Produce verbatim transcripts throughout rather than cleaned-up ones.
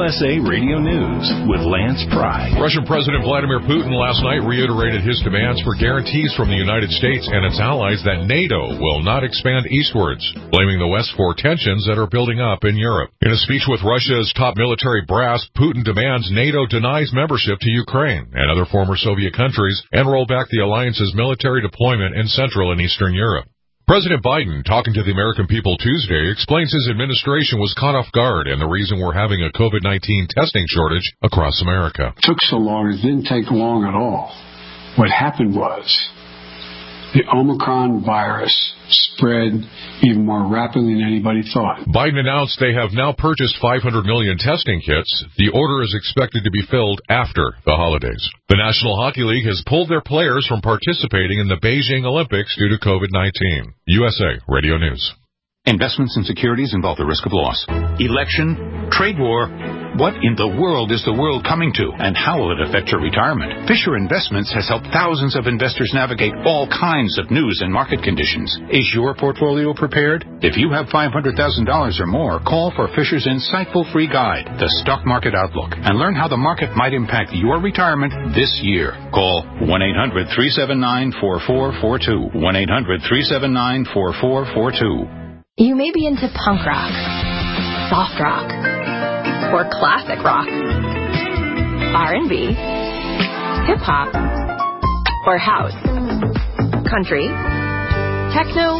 U S A Radio News with Lance Pry. Russian President Vladimir Putin last night reiterated his demands for guarantees from the United States and its allies that NATO will not expand eastwards, blaming the West for tensions that are building up in Europe. In a speech with Russia's top military brass, Putin demands NATO denies membership to Ukraine and other former Soviet countries and roll back the alliance's military deployment in Central and Eastern Europe. President Biden, talking to the American people Tuesday, explains his administration was caught off guard and the reason we're having a COVID nineteen testing shortage across America. It took so long, it didn't take long at all. What happened was the Omicron virus spread even more rapidly than anybody thought. Biden announced they have now purchased five hundred million testing kits. The order is expected to be filled after the holidays. The National Hockey League has pulled their players from participating in the Beijing Olympics due to COVID nineteen. U S A Radio News. Investments in securities involve the risk of loss. Election, trade war. What in the world is the world coming to, and how will it affect your retirement? Fisher Investments has helped thousands of investors navigate all kinds of news and market conditions. Is your portfolio prepared? If you have five hundred thousand dollars or more, call for Fisher's insightful free guide, The Stock Market Outlook, and learn how the market might impact your retirement this year. Call one eight hundred, three seven nine, four four four two. one eight hundred, three seven nine, four four four two. You may be into punk rock, soft rock, or classic rock, R and B, hip-hop, or house, country, techno,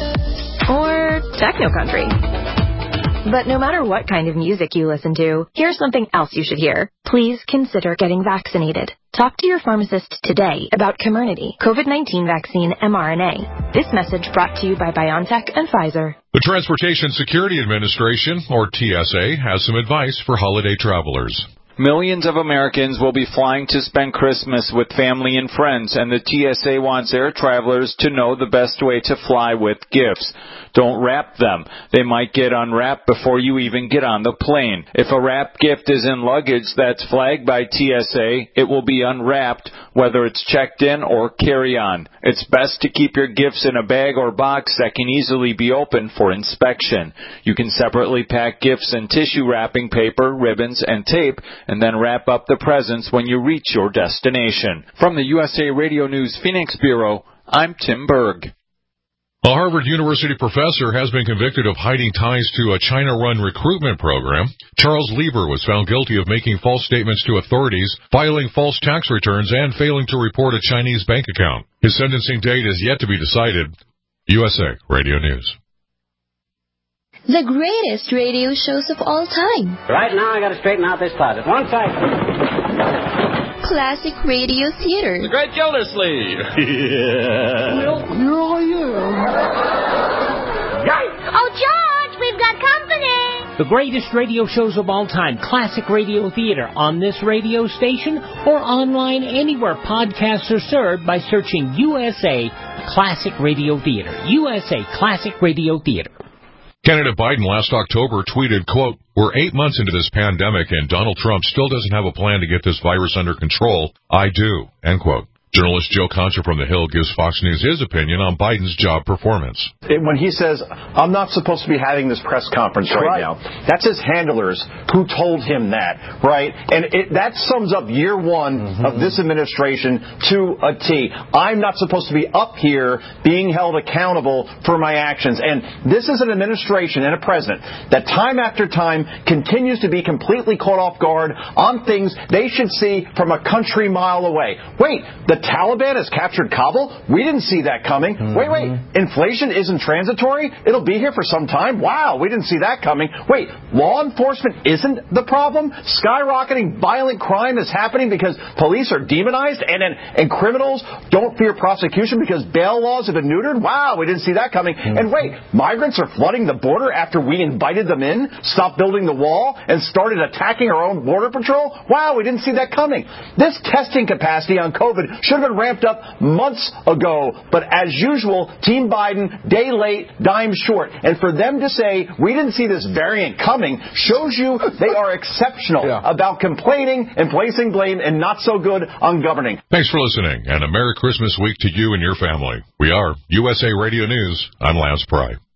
or techno-country. But no matter what kind of music you listen to, here's something else you should hear. Please consider getting vaccinated. Talk to your pharmacist today about Comirnaty, COVID nineteen vaccine mRNA. This message brought to you by BioNTech and Pfizer. The Transportation Security Administration, or T S A, has some advice for holiday travelers. Millions of Americans will be flying to spend Christmas with family and friends, and the T S A wants air travelers to know the best way to fly with gifts. Don't wrap them. They might get unwrapped before you even get on the plane. If a wrapped gift is in luggage that's flagged by T S A, it will be unwrapped, whether it's checked in or carry-on. It's best to keep your gifts in a bag or box that can easily be opened for inspection. You can separately pack gifts in tissue wrapping paper, ribbons, and tape, and then wrap up the presents when you reach your destination. From the U S A Radio News Phoenix Bureau, I'm Tim Berg. A Harvard University professor has been convicted of hiding ties to a China-run recruitment program. Charles Lieber was found guilty of making false statements to authorities, filing false tax returns, and failing to report a Chinese bank account. His sentencing date is yet to be decided. U S A Radio News. The greatest radio shows of all time. Right now, I got to straighten out this closet. One second. Classic Radio Theater. The Great Gildersleeve. Yeah. Well, here I am. Yikes! Oh, George, we've got company. The greatest radio shows of all time. Classic Radio Theater on this radio station or online anywhere podcasts are served by searching U S A Classic Radio Theater. U S A Classic Radio Theater. Candidate Biden last October tweeted, quote, "We're eight months into this pandemic and Donald Trump still doesn't have a plan to get this virus under control. I do," end quote. Journalist Joe Concha from The Hill gives Fox News his opinion on Biden's job performance. When he says, I'm not supposed to be having this press conference right, right now, that's his handlers who told him that, right? And it, that sums up year one mm-hmm. of this administration to a T. I'm not supposed to be up here being held accountable for my actions. And this is an administration and a president that time after time continues to be completely caught off guard on things they should see from a country mile away. Wait, the Taliban has captured Kabul? We didn't see that coming. Mm-hmm. Wait, wait. Inflation isn't transitory? It'll be here for some time? Wow, we didn't see that coming. Wait, law enforcement isn't the problem? Skyrocketing violent crime is happening because police are demonized and, and, and criminals don't fear prosecution because bail laws have been neutered? Wow, we didn't see that coming. Mm-hmm. And wait, migrants are flooding the border after we invited them in, stopped building the wall, and started attacking our own border patrol? Wow, we didn't see that coming. This testing capacity on COVID should have been ramped up months ago. But as usual, Team Biden, day late, dime short. And for them to say, we didn't see this variant coming, shows you they are exceptional yeah. about complaining and placing blame and not so good on governing. Thanks for listening, and a Merry Christmas week to you and your family. We are U S A Radio News. I'm Lance Pry.